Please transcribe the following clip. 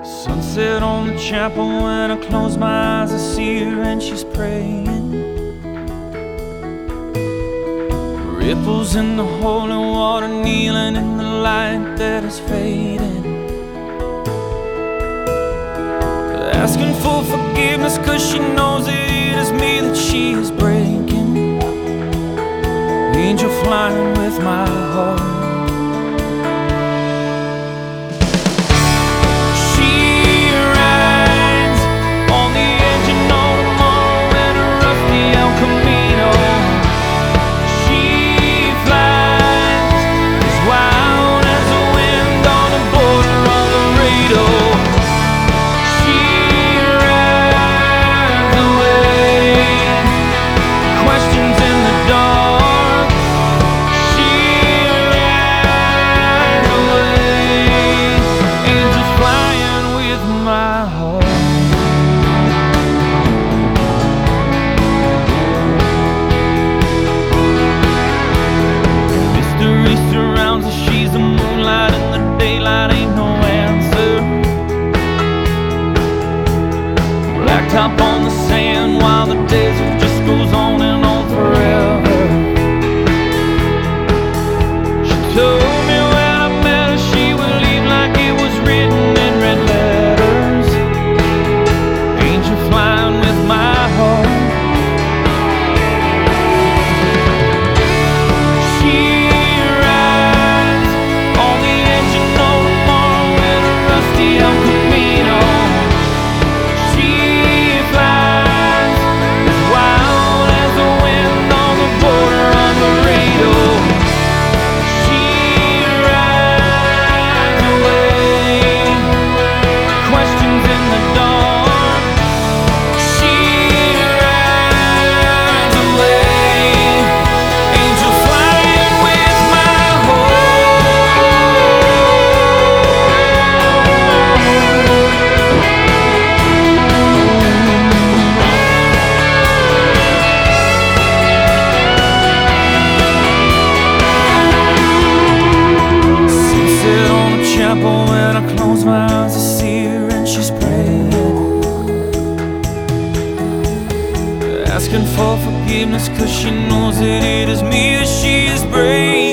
Sunset on the chapel, when I close my eyes I see her and she's praying. Ripples in the holy water, kneeling in the light that is fading, asking for forgiveness, 'cause she knows that it is me that she is breaking. Angel flying with my heart. Top on the sand while the desert just goes on and on forever. She told me when I met her she would leave like it was written in red letters. Angel flying with my heart. She rides on the engine of tomorrow in a rusty El Camino. When I close my eyes I see her and she's praying, asking for forgiveness, 'cause she knows that it is me that she is breaking.